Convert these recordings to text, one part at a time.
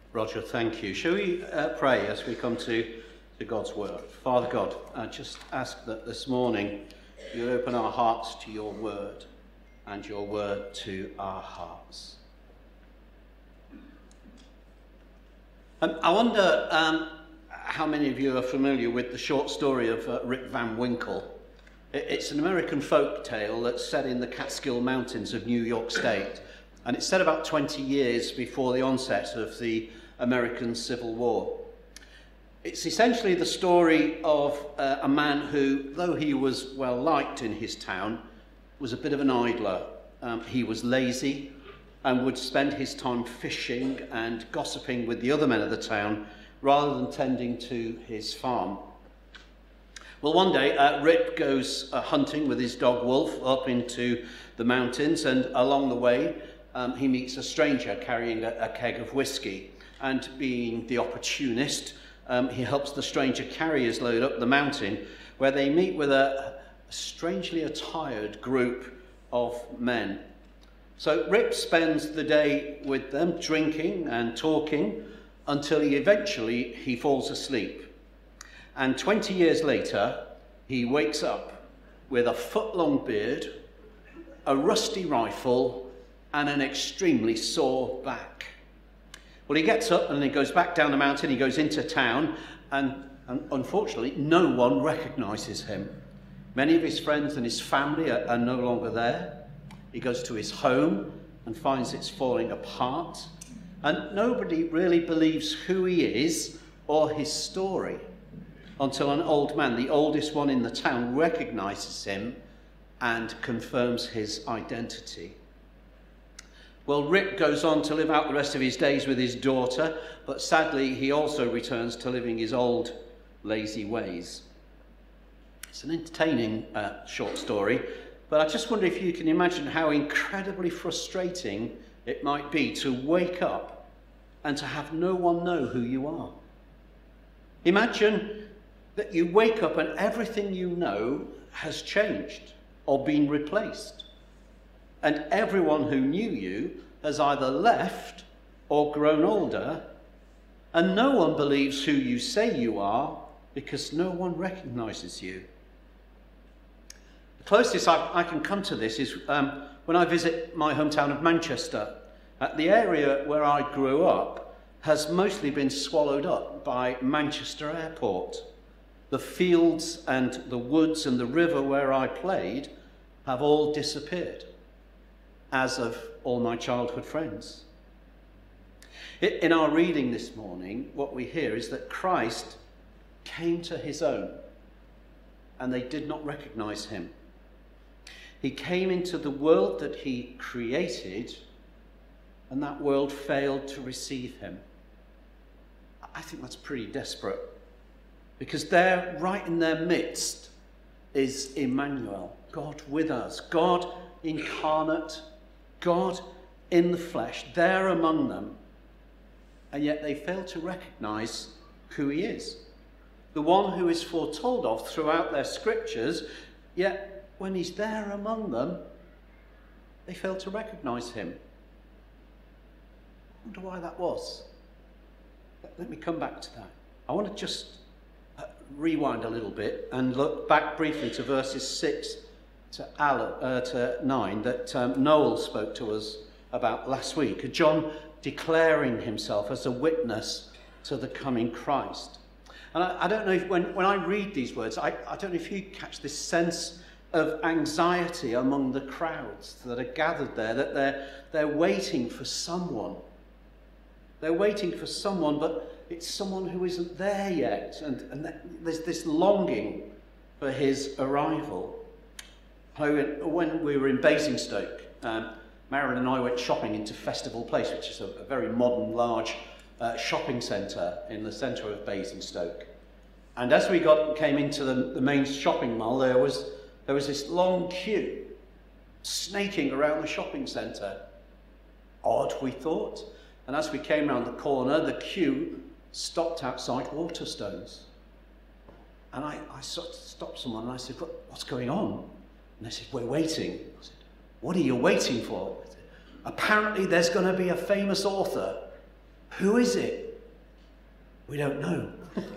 Roger, thank you. Shall we pray as we come to God's word? Father God, I just ask that this morning you open our hearts to your word and your word to our hearts. I wonder how many of you are familiar with the short story of Rip Van Winkle. It's an American folk tale that's set in the Catskill Mountains of New York State, and it's set about 20 years before the onset of the American Civil War. It's essentially the story of a man who, though he was well liked in his town, was a bit of an idler. He was lazy and would spend his time fishing and gossiping with the other men of the town rather than tending to his farm. Well, one day Rip goes hunting with his dog Wolf up into the mountains, and along the way he meets a stranger carrying a keg of whiskey, and being the opportunist, he helps the stranger carry his load up the mountain, where they meet with a strangely attired group of men. So Rip spends the day with them, drinking and talking, until he falls asleep. And 20 years later, he wakes up with a foot-long beard, a rusty rifle, and an extremely sore back. Well, he gets up and he goes back down the mountain, he goes into town, and unfortunately, no one recognises him. Many of his friends and his family are no longer there. He goes to his home and finds it's falling apart, and nobody really believes who he is or his story until an old man, the oldest one in the town, recognises him and confirms his identity. Well, Rip goes on to live out the rest of his days with his daughter, but sadly he also returns to living his old lazy ways. It's an entertaining short story, but I just wonder if you can imagine how incredibly frustrating it might be to wake up and to have no one know who you are. Imagine that you wake up and everything you know has changed or been replaced. And everyone who knew you has either left or grown older, and no one believes who you say you are because no one recognises you. The closest I can come to this is when I visit my hometown of Manchester. The area where I grew up has mostly been swallowed up by Manchester Airport. The fields and the woods and the river where I played have all disappeared, as of all my childhood friends. In our reading this morning, what we hear is that Christ came to his own, and they did not recognize him. He came into the world that he created, and that world failed to receive him. I think that's pretty desperate, because there, right in their midst, is Emmanuel, God with us, God incarnate, God in the flesh, there among them, and yet they fail to recognize who he is. The one who is foretold of throughout their scriptures, yet when he's there among them, they fail to recognize him. I wonder why that was. Let me come back to that. I want to just rewind a little bit and look back briefly to verses 6 to 9 that Noel spoke to us about last week. John declaring himself as a witness to the coming Christ. And I don't know if when I read these words, I don't know if you catch this sense of anxiety among the crowds that are gathered there, that they're waiting for someone. They're waiting for someone, but it's someone who isn't there yet. And there's this longing for his arrival. When we were in Basingstoke, Marilyn and I went shopping into Festival Place, which is a very modern, large shopping centre in the centre of Basingstoke. And as we came into the main shopping mall, there was this long queue snaking around the shopping centre. Odd, we thought. And as we came round the corner, the queue stopped outside Waterstones. And I stopped someone and I said, "What's going on?" And they said, "We're waiting." I said, "What are you waiting for?" They said, "Apparently there's going to be a famous author Who is it? We don't know.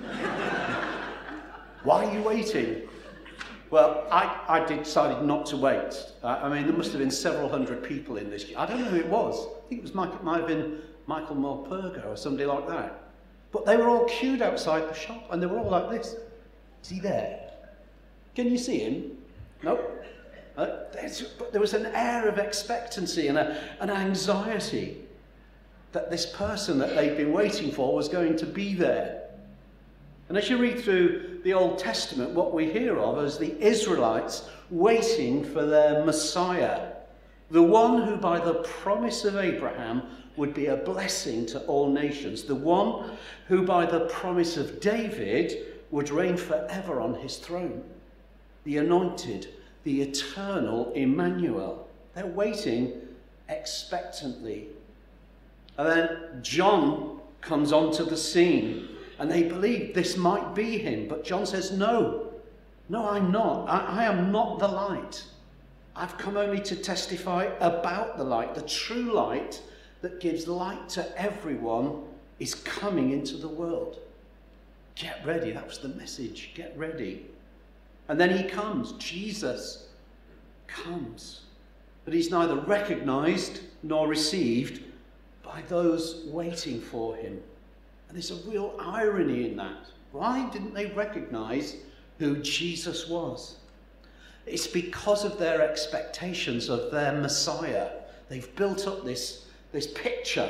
Why are you waiting? Well, I decided not to wait. I mean, there must have been several hundred people in this. I don't know who it was. I think it might have been Michael Morpurgo or somebody like that. But they were all queued outside the shop, and they were all like this. Is he there? Can you see him? No. But there was an air of expectancy and an anxiety that this person that they'd been waiting for was going to be there. And as you read through the Old Testament, what we hear of is the Israelites waiting for their Messiah, the one who by the promise of Abraham would be a blessing to all nations, the one who by the promise of David would reign forever on his throne, the anointed, the eternal Emmanuel. They're waiting expectantly. And then John comes onto the scene, and they believe this might be him. But John says, no, I'm not. I am not the light. I've come only to testify about the light. The true light that gives light to everyone is coming into the world. Get ready. That was the message. Get ready. And then he comes. Jesus comes. But he's neither recognized nor received by those waiting for him. And there's a real irony in that. Why didn't they recognize who Jesus was? It's because of their expectations of their Messiah. They've built up this picture,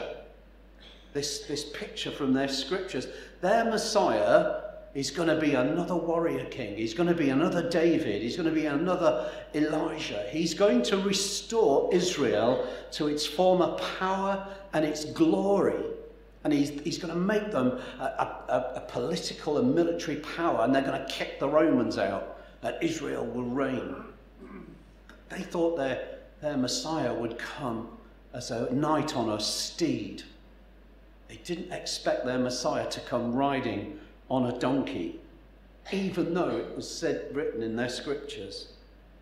this picture from their scriptures. Their Messiah is going to be another warrior king. He's going to be another David. He's going to be another Elijah. He's going to restore Israel to its former power and its glory. And he's going to make them a political and military power, and they're going to kick the Romans out, and Israel will reign. They thought their Messiah would come as a knight on a steed. They didn't expect their Messiah to come riding on a donkey, even though it was written in their scriptures.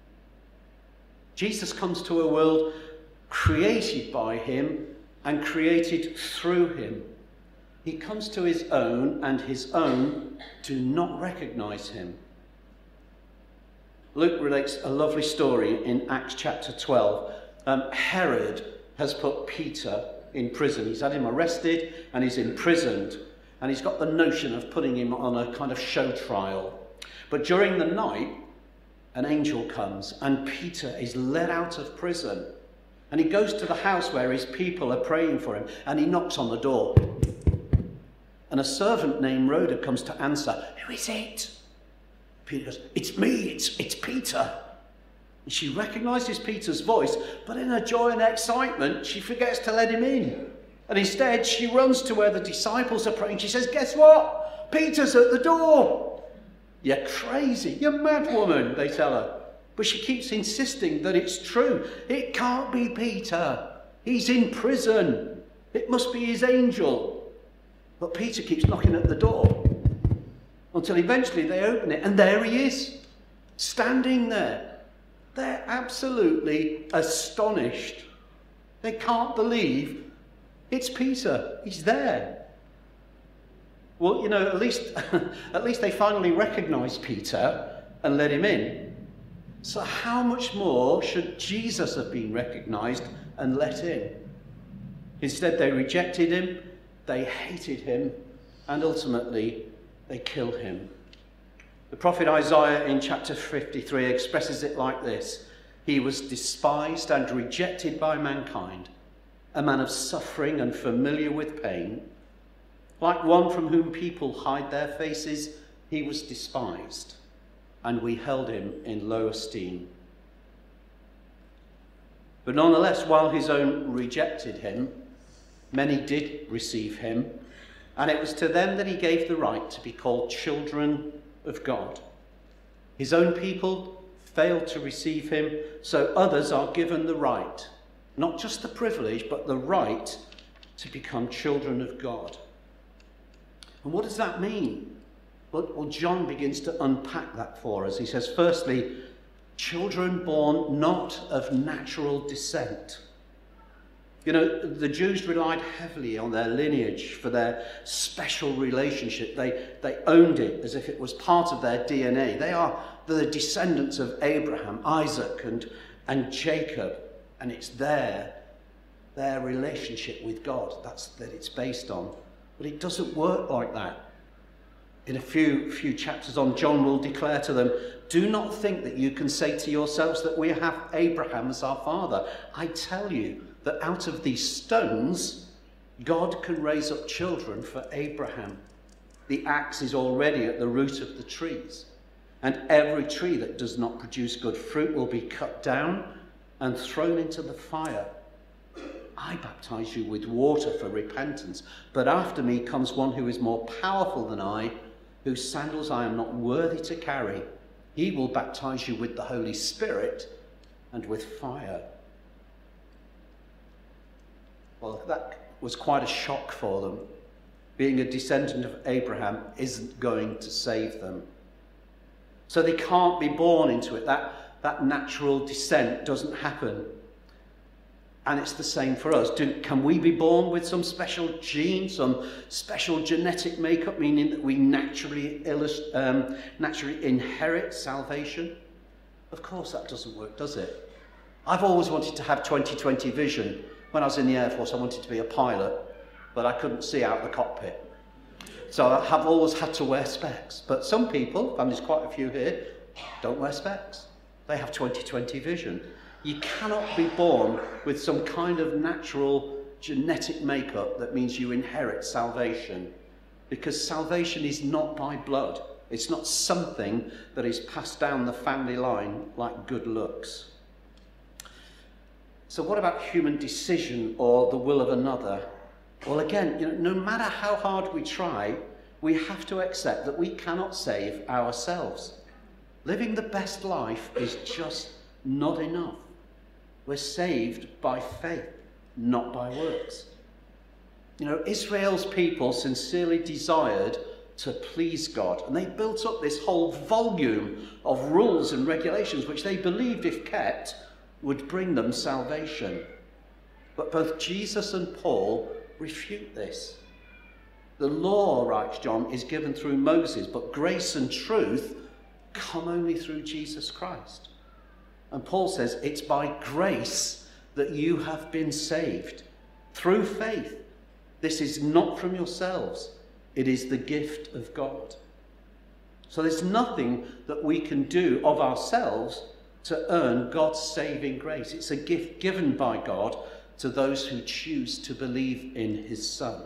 Jesus comes to a world created by him and created through him. He comes to his own, and his own do not recognize him. Luke relates a lovely story in Acts chapter 12. Herod has put Peter in prison. He's had him arrested and he's imprisoned. And he's got the notion of putting him on a kind of show trial. But during the night, an angel comes and Peter is led out of prison. And he goes to the house where his people are praying for him, and he knocks on the door. And a servant named Rhoda comes to answer. Who is it? Peter goes, it's me, it's Peter. And she recognizes Peter's voice, but in her joy and excitement, she forgets to let him in. And instead, she runs to where the disciples are praying. She says, guess what? Peter's at the door. You're crazy. You're a mad woman, they tell her. But she keeps insisting that it's true. It can't be Peter. He's in prison. It must be his angel. But Peter keeps knocking at the door until eventually they open it, and there he is, standing there. They're absolutely astonished. They can't believe it's Peter. He's there. Well, at least they finally recognized Peter and let him in. So how much more should Jesus have been recognized and let in? Instead, they rejected him, they hated him, and ultimately they killed him. The prophet Isaiah in chapter 53 expresses it like this: he was despised and rejected by mankind, a man of suffering and familiar with pain. Like one from whom people hide their faces, he was despised, and we held him in low esteem. But nonetheless, while his own rejected him, many did receive him, and it was to them that he gave the right to be called children of God. His own people failed to receive him, so others are given the right, not just the privilege, but the right to become children of God. And what does that mean? Well, John begins to unpack that for us. He says, firstly, children born not of natural descent. You know, the Jews relied heavily on their lineage for their special relationship. They owned it as if it was part of their DNA. They are the descendants of Abraham, Isaac, and Jacob, and it's their relationship with God that it's based on. But it doesn't work like that. In a few chapters on, John will declare to them, "Do not think that you can say to yourselves that we have Abraham as our father. I tell you that out of these stones, God can raise up children for Abraham. The axe is already at the root of the trees, and every tree that does not produce good fruit will be cut down and thrown into the fire. I baptize you with water for repentance, but after me comes one who is more powerful than I, whose sandals I am not worthy to carry. He will baptize you with the Holy Spirit and with fire." Well, that was quite a shock for them. Being a descendant of Abraham isn't going to save them. So they can't be born into it. That natural descent doesn't happen. And it's the same for us. Can we be born with some special gene, some special genetic makeup, meaning that we naturally inherit salvation? Of course that doesn't work, does it? I've always wanted to have 20/20 vision. When I was in the Air Force, I wanted to be a pilot, but I couldn't see out the cockpit. So I have always had to wear specs. But some people, and there's quite a few here, don't wear specs. They have 20/20 vision. You cannot be born with some kind of natural genetic makeup that means you inherit salvation, because salvation is not by blood. It's not something that is passed down the family line like good looks. So what about human decision or the will of another? Well, again, no matter how hard we try, we have to accept that we cannot save ourselves. Living the best life is just not enough. We're saved by faith, not by works. Israel's people sincerely desired to please God, and they built up this whole volume of rules and regulations which they believed, if kept, would bring them salvation. But both Jesus and Paul refute this. The law, writes John, is given through Moses, but grace and truth come only through Jesus Christ. And Paul says it's by grace that you have been saved, through faith. This is not from yourselves. It is the gift of God. So there's nothing that we can do of ourselves to earn God's saving grace. It's a gift given by God to those who choose to believe in his Son.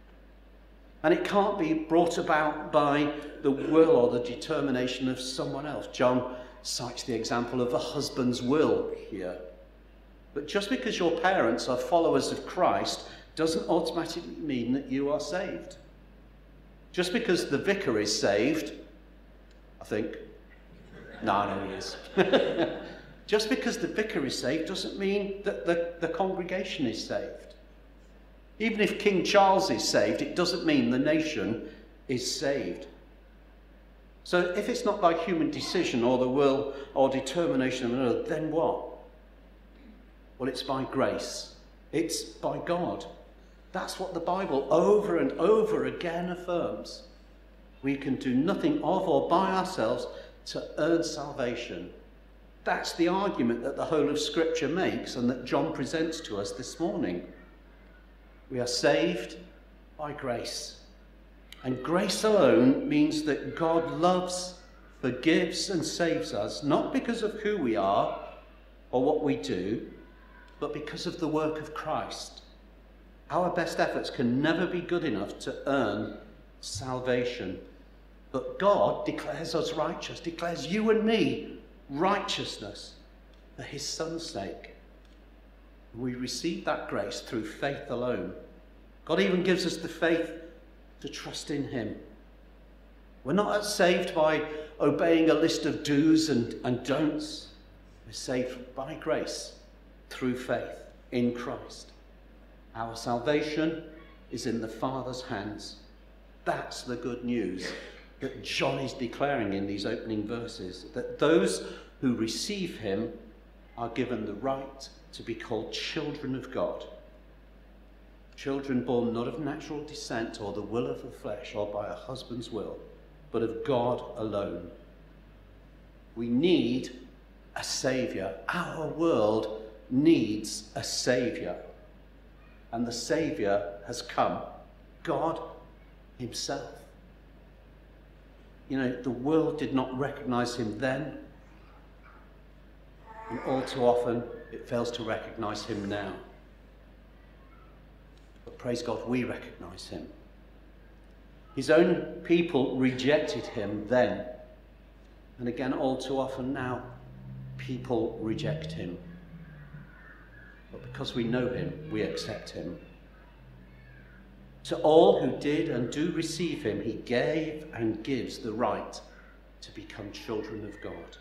And it can't be brought about by the will or the determination of someone else. John cites the example of a husband's will here. But just because your parents are followers of Christ doesn't automatically mean that you are saved. Just because the vicar is saved, I think, no, he is. Just because the vicar is saved doesn't mean that the congregation is saved. Even if King Charles is saved, it doesn't mean the nation is saved. So if it's not by human decision or the will or determination of another, then what? Well, it's by grace. It's by God. That's what the Bible over and over again affirms. We can do nothing of or by ourselves to earn salvation. That's the argument that the whole of Scripture makes and that John presents to us this morning. We are saved by grace. And grace alone means that God loves, forgives and saves us, not because of who we are or what we do, but because of the work of Christ. Our best efforts can never be good enough to earn salvation. But God declares us righteous, declares you and me righteousness for his Son's sake. We receive that grace through faith alone. God even gives us the faith to trust in him. We're not saved by obeying a list of do's and don'ts. We're saved by grace through faith in Christ. Our salvation is in the Father's hands. That's the good news that John is declaring in these opening verses, that those who receive him are given the right to be called children of God. children born not of natural descent or the will of the flesh or by a husband's will, but of God alone. We need a saviour. Our world needs a saviour. And the saviour has come. God himself. You know, the world did not recognise him then. And all too often, it fails to recognise him now. But praise God, we recognise him. His own people rejected him then. And again, all too often now, people reject him. But because we know him, we accept him. To all who did and do receive him, he gave and gives the right to become children of God.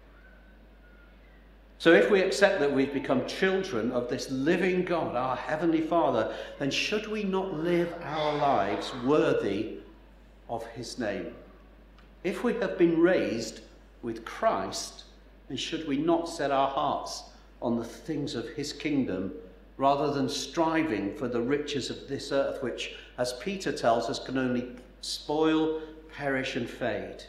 So if we accept that we've become children of this living God, our Heavenly Father, then should we not live our lives worthy of his name? If we have been raised with Christ, then should we not set our hearts on the things of his kingdom rather than striving for the riches of this earth, which, as Peter tells us, can only spoil, perish and fade?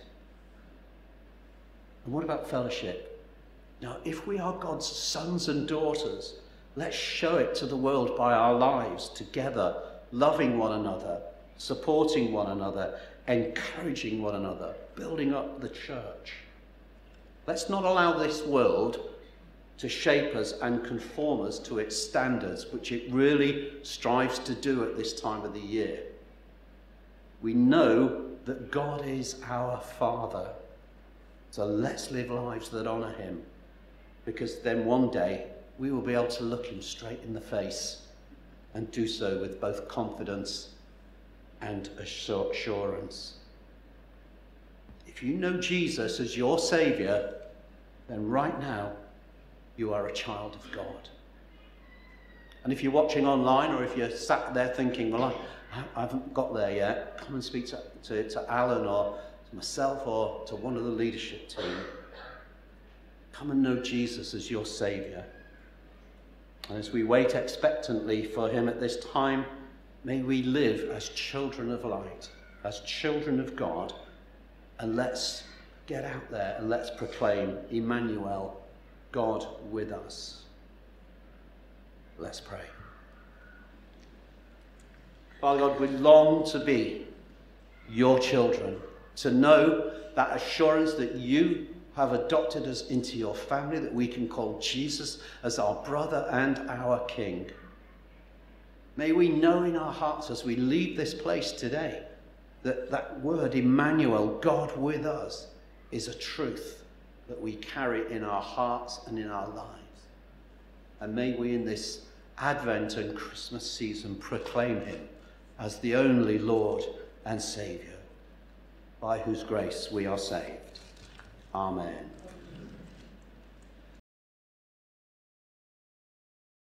And what about fellowship? Now, if we are God's sons and daughters, let's show it to the world by our lives together, loving one another, supporting one another, encouraging one another, building up the church. Let's not allow this world to shape us and conform us to its standards, which it really strives to do at this time of the year. We know that God is our Father, so let's live lives that honour him, because then one day we will be able to look him straight in the face and do so with both confidence and assurance. If you know Jesus as your Saviour, then right now you are a child of God. And if you're watching online, or if you're sat there thinking, well, I haven't got there yet, come and speak to Alan or to myself or to one of the leadership team. Come and know Jesus as your Saviour. And as we wait expectantly for him at this time, may we live as children of light, as children of God, and let's get out there and let's proclaim Emmanuel, God with us. Let's pray. Father God, we long to be your children, to know that assurance that you have adopted us into your family, that we can call Jesus as our brother and our King. May we know in our hearts as we leave this place today that that word Emmanuel, God with us, is a truth that we carry in our hearts and in our lives. And may we in this Advent and Christmas season proclaim him as the only Lord and Saviour, by whose grace we are saved. Amen.